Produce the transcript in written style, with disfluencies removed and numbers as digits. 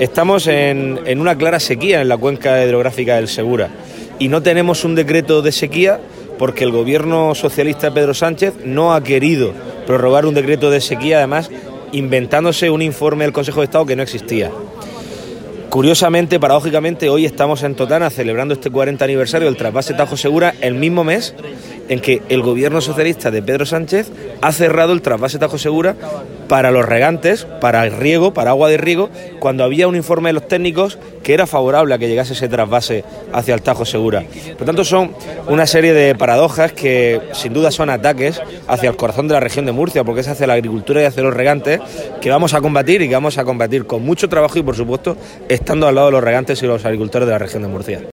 Estamos en una clara sequía en la cuenca hidrográfica del Segura y no tenemos un decreto de sequía porque el gobierno socialista de Pedro Sánchez no ha querido prorrogar un decreto de sequía, además inventándose un informe del Consejo de Estado que no existía. Curiosamente, paradójicamente, hoy estamos en Totana celebrando este 40 aniversario del trasvase Tajo Segura, el mismo mes en que el gobierno socialista de Pedro Sánchez ha cerrado el trasvase Tajo Segura para los regantes, para el riego, para agua de riego, cuando había un informe de los técnicos que era favorable a que llegase ese trasvase hacia el Tajo Segura. Por tanto, son una serie de paradojas que sin duda son ataques hacia el corazón de la región de Murcia, porque es hacia la agricultura y hacia los regantes que vamos a combatir y que vamos a combatir con mucho trabajo y, por supuesto, estando al lado de los regantes y los agricultores de la región de Murcia.